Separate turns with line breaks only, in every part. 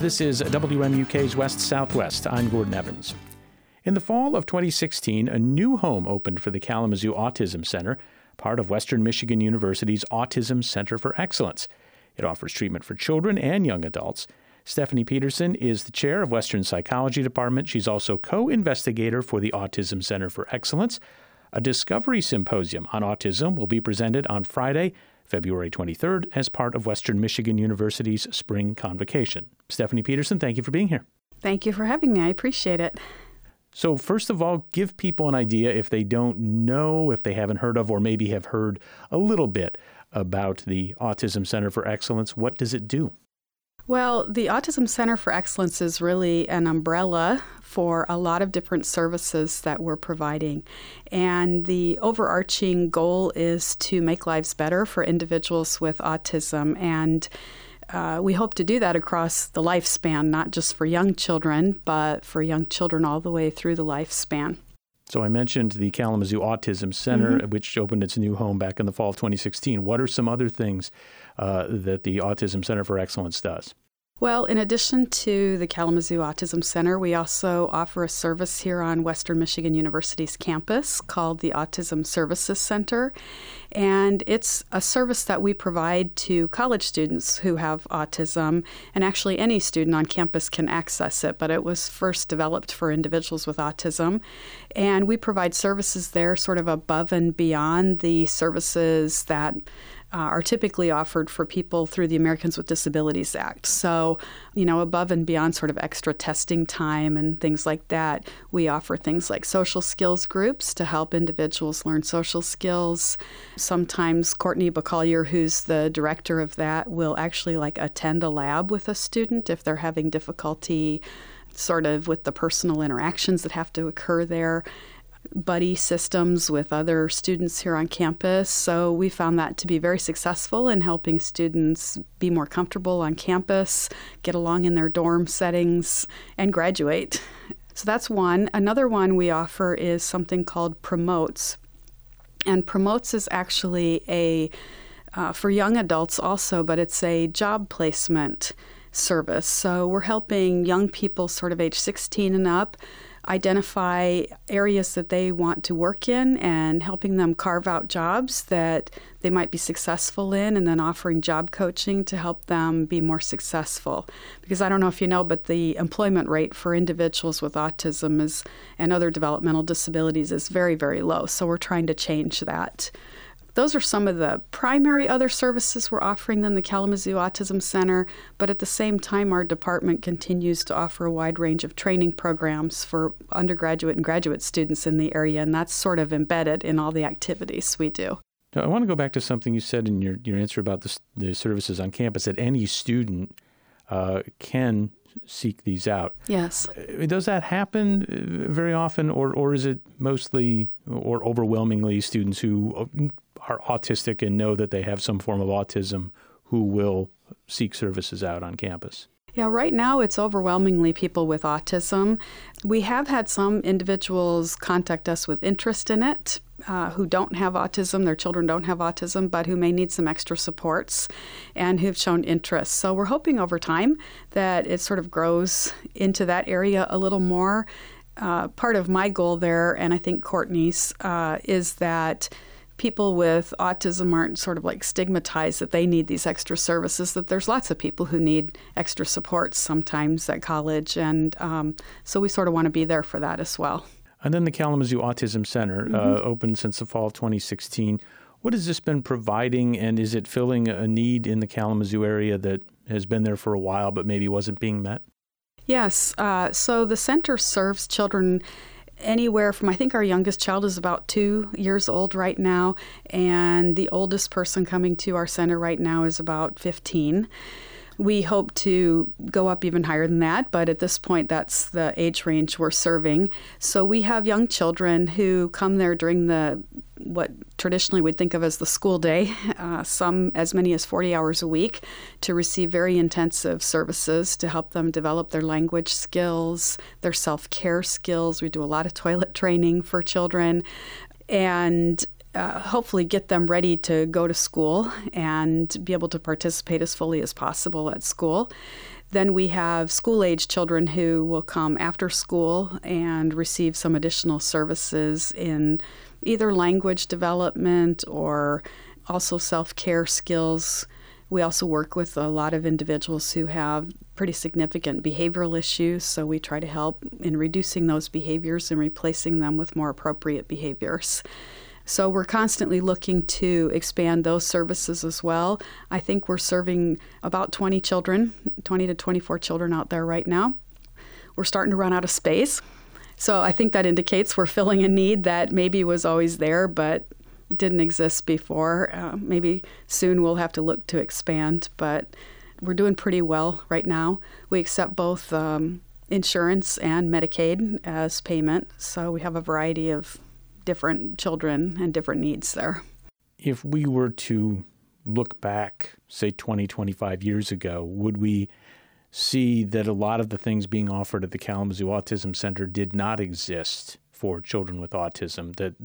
This is WMUK's West Southwest. I'm Gordon Evans. In the fall of 2016, a new home opened for the Kalamazoo Autism Center, part of Western Michigan University's Autism Center for Excellence. It offers treatment for children and young adults. Stephanie Peterson is the chair of Western Psychology Department. She's also co-investigator for the Autism Center for Excellence. A discovery symposium on autism will be presented on Friday, February 23rd, as part of Western Michigan University's spring convocation. Stephanie Peterson, thank you for being here.
Thank you for having me. I appreciate it.
So first of all, give people an idea if they don't know, if they haven't heard of, or maybe have heard a little bit about the Autism Center for Excellence. What does it do?
Well, the Autism Center for Excellence is really an umbrella for a lot of different services that we're providing. And the overarching goal is to make lives better for individuals with autism. And we hope to do that across the lifespan, not just for young children, but for young children all the way through the lifespan.
So I mentioned the Kalamazoo Autism Center, which opened its new home back in the fall of 2016. What are some other things that the Autism Center for Excellence does?
Well, in addition to the Kalamazoo Autism Center, we also offer a service here on Western Michigan University's campus called the Autism Services Center. And it's a service that we provide to college students who have autism. And actually, any student on campus can access it, but it was first developed for individuals with autism. And we provide services there sort of above and beyond the services that are typically offered for people through the Americans with Disabilities Act. So, above and beyond sort of extra testing time and things like that, we offer things like social skills groups to help individuals learn social skills. Sometimes Courtney Bacallier, who's the director of that, will actually attend a lab with a student if they're having difficulty sort of with the personal interactions that have to occur there. Buddy systems with other students here on campus. So we found that to be very successful in helping students be more comfortable on campus, get along in their dorm settings, and graduate. So that's one. Another one we offer is something called Promotes. And Promotes is actually for young adults also, but it's a job placement service. So we're helping young people sort of age 16 and up identify areas that they want to work in and helping them carve out jobs that they might be successful in, and then offering job coaching to help them be more successful. Because I don't know if you know, but the employment rate for individuals with autism and other developmental disabilities is very, very low. So we're trying to change that. Those are some of the primary other services we're offering in the Kalamazoo Autism Center, but at the same time, our department continues to offer a wide range of training programs for undergraduate and graduate students in the area, and that's sort of embedded in all the activities we do.
Now, I want to go back to something you said in your answer about the services on campus, that any student can seek these out.
Yes.
Does that happen very often, or is it mostly or overwhelmingly students who are autistic and know that they have some form of autism who will seek services out on campus?
Yeah, right now it's overwhelmingly people with autism. We have had some individuals contact us with interest in it who don't have autism, their children don't have autism, but who may need some extra supports and who've shown interest. So we're hoping over time that it sort of grows into that area a little more. Part of my goal there, and I think Courtney's, is that people with autism aren't sort of stigmatized that they need these extra services, that there's lots of people who need extra support sometimes at college. And so we sort of want to be there for that as well.
And then the Kalamazoo Autism Center, opened since the fall of 2016. What has this been providing, and is it filling a need in the Kalamazoo area that has been there for a while but maybe wasn't being met?
Yes. So the center serves children anywhere from, I think our youngest child is about 2 years old right now, and the oldest person coming to our center right now is about 15. We hope to go up even higher than that, but at this point, that's the age range we're serving. So we have young children who come there during what traditionally we'd think of as the school day, some as many as 40 hours a week, to receive very intensive services to help them develop their language skills, their self-care skills. We do a lot of toilet training for children, and hopefully get them ready to go to school and be able to participate as fully as possible at school. Then we have school-age children who will come after school and receive some additional services in either language development or also self-care skills. We also work with a lot of individuals who have pretty significant behavioral issues, so we try to help in reducing those behaviors and replacing them with more appropriate behaviors. So we're constantly looking to expand those services as well. I think we're serving about 20 to 24 children out there right now. We're starting to run out of space. So I think that indicates we're filling a need that maybe was always there but didn't exist before. Maybe soon we'll have to look to expand, but we're doing pretty well right now. We accept both insurance and Medicaid as payment, so we have a variety of different children and different needs there.
If we were to look back, say 20, 25 years ago, would we see that a lot of the things being offered at the Kalamazoo Autism Center did not exist for children with autism? That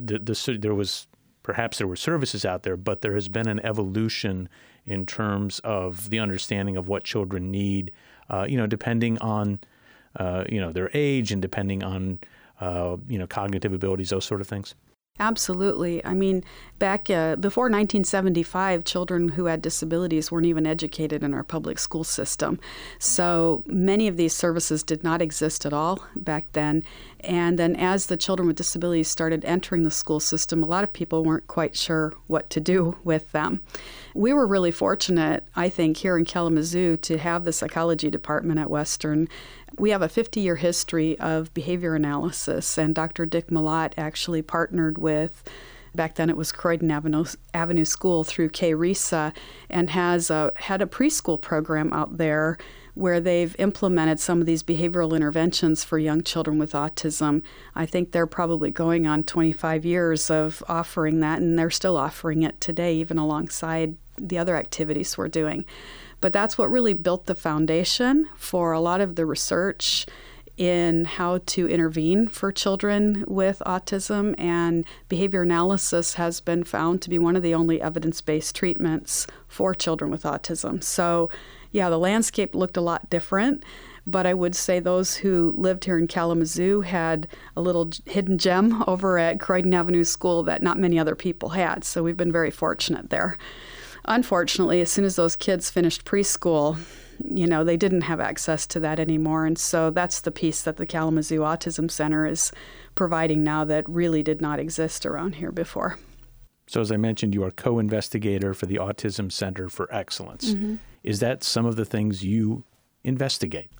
there were services out there, but there has been an evolution in terms of the understanding of what children need, depending on, their age and depending on cognitive abilities, those sort of things?
Absolutely. I mean, back before 1975, children who had disabilities weren't even educated in our public school system. So many of these services did not exist at all back then. And then as the children with disabilities started entering the school system, a lot of people weren't quite sure what to do with them. We were really fortunate, I think, here in Kalamazoo to have the psychology department at Western. We have a 50-year history of behavior analysis, and Dr. Dick Malott actually partnered with, back then it was Croydon Avenue School through KRESA, and has had a preschool program out there where they've implemented some of these behavioral interventions for young children with autism. I think they're probably going on 25 years of offering that, and they're still offering it today, even alongside the other activities we're doing. But that's what really built the foundation for a lot of the research in how to intervene for children with autism, and behavior analysis has been found to be one of the only evidence-based treatments for children with autism. So, yeah, the landscape looked a lot different, but I would say those who lived here in Kalamazoo had a little hidden gem over at Croydon Avenue School that not many other people had, so we've been very fortunate there. Unfortunately, as soon as those kids finished preschool, they didn't have access to that anymore. And so that's the piece that the Kalamazoo Autism Center is providing now that really did not exist around here before.
So as I mentioned, you are co-investigator for the Autism Center for Excellence. Mm-hmm. Is that some of the things you investigate?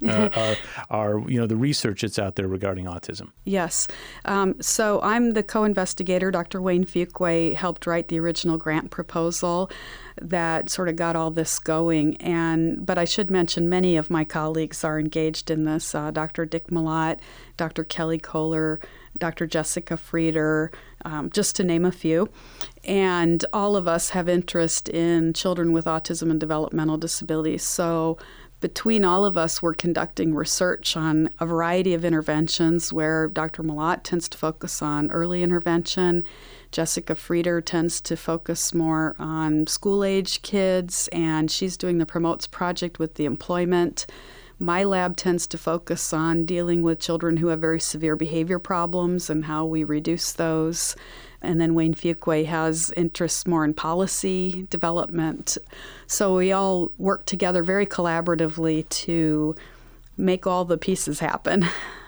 Are the research that's out there regarding autism?
Yes. So I'm the co-investigator. Dr. Wayne Fuqua helped write the original grant proposal that sort of got all this going. But I should mention many of my colleagues are engaged in this. Dr. Dick Malott, Dr. Kelly Kohler, Dr. Jessica Frieder, just to name a few. And all of us have interest in children with autism and developmental disabilities. So between all of us, we're conducting research on a variety of interventions where Dr. Malott tends to focus on early intervention. Jessica Frieder tends to focus more on school-age kids, and she's doing the Promotes Project with the employment. My lab tends to focus on dealing with children who have very severe behavior problems and how we reduce those. And then Wayne Fuqua has interests more in policy development. So we all work together very collaboratively to make all the pieces happen.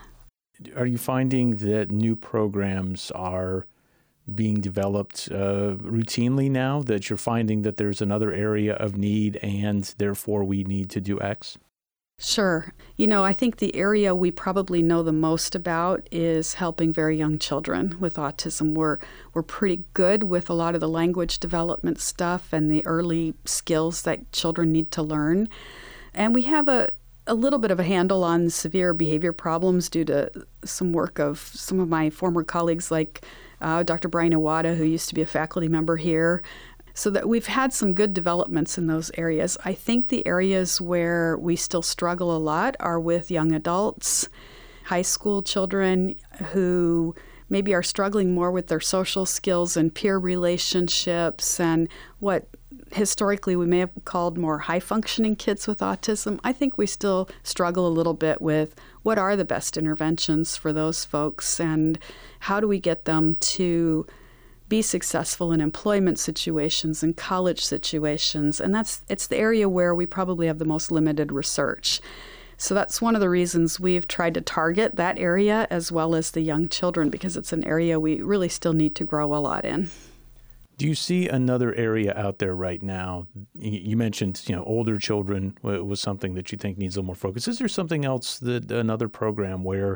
Are you finding that new programs are being developed routinely now, that you're finding that there's another area of need and therefore we need to do X?
Sure. I think the area we probably know the most about is helping very young children with autism. We're pretty good with a lot of the language development stuff and the early skills that children need to learn. And we have a little bit of a handle on severe behavior problems due to some work of some of my former colleagues like Dr. Brian Iwata, who used to be a faculty member here. So that we've had some good developments in those areas. I think the areas where we still struggle a lot are with young adults, high school children who maybe are struggling more with their social skills and peer relationships and what historically we may have called more high-functioning kids with autism. I think we still struggle a little bit with what are the best interventions for those folks and how do we get them to be successful in employment situations and college situations. And it's the area where we probably have the most limited research. So that's one of the reasons we've tried to target that area as well as the young children, because it's an area we really still need to grow a lot in.
Do you see another area out there right now? You mentioned, older children was something that you think needs a little more focus. Is there something else, another program where,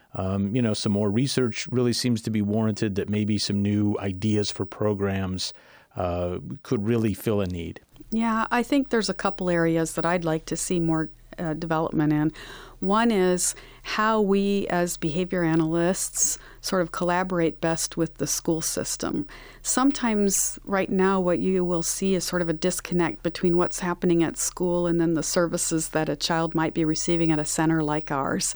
some more research really seems to be warranted, that maybe some new ideas for programs could really fill a need?
Yeah, I think there's a couple areas that I'd like to see more development in. One is how we as behavior analysts sort of collaborate best with the school system. Sometimes right now what you will see is sort of a disconnect between what's happening at school and then the services that a child might be receiving at a center like ours.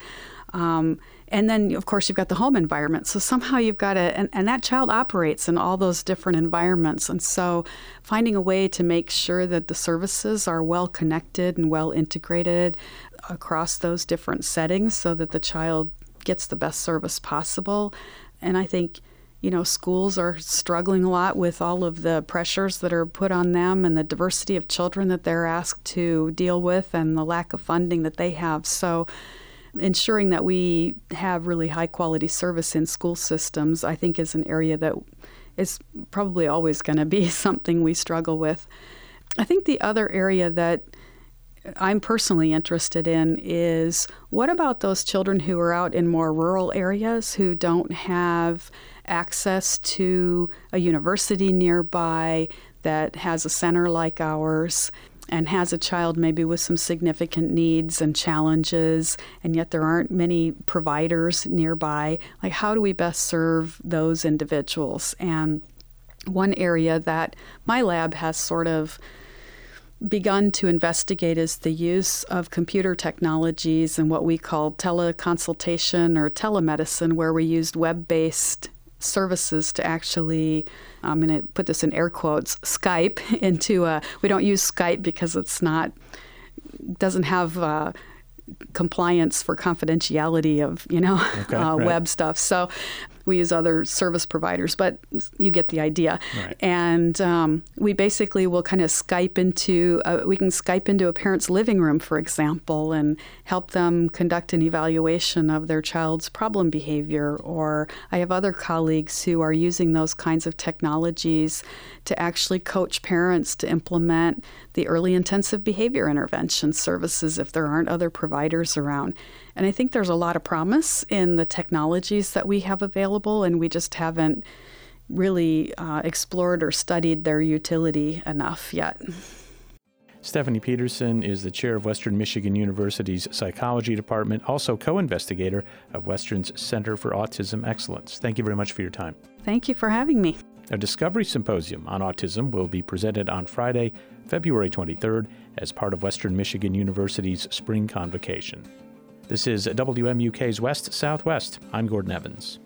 And then, of course, you've got the home environment. So somehow you've got to, and that child operates in all those different environments. And so finding a way to make sure that the services are well connected and well integrated across those different settings so that the child gets the best service possible. And I think, schools are struggling a lot with all of the pressures that are put on them and the diversity of children that they're asked to deal with and the lack of funding that they have. So ensuring that we have really high quality service in school systems, I think, is an area that is probably always going to be something we struggle with. I think the other area that I'm personally interested in is what about those children who are out in more rural areas who don't have access to a university nearby that has a center like ours and has a child maybe with some significant needs and challenges, and yet there aren't many providers nearby. Like, how do we best serve those individuals? And one area that my lab has sort of begun to investigate is the use of computer technologies and what we call teleconsultation or telemedicine, where we used web-based services to actually, I'm going to put this in air quotes, Skype into we don't use Skype because doesn't have compliance for confidentiality of, web stuff. So we use other service providers, but you get the idea.
Right.
And we basically will kind of Skype into a parent's living room, for example, and help them conduct an evaluation of their child's problem behavior. Or I have other colleagues who are using those kinds of technologies to actually coach parents to implement the early intensive behavior intervention services if there aren't other providers around. And I think there's a lot of promise in the technologies that we have available, and we just haven't really explored or studied their utility enough yet.
Stephanie Peterson is the chair of Western Michigan University's Psychology Department, also co-investigator of Western's Center for Autism Excellence. Thank you very much for your time.
Thank you for having me.
A Discovery Symposium on Autism will be presented on Friday, February 23rd, as part of Western Michigan University's Spring Convocation. This is WMUK's West Southwest. I'm Gordon Evans.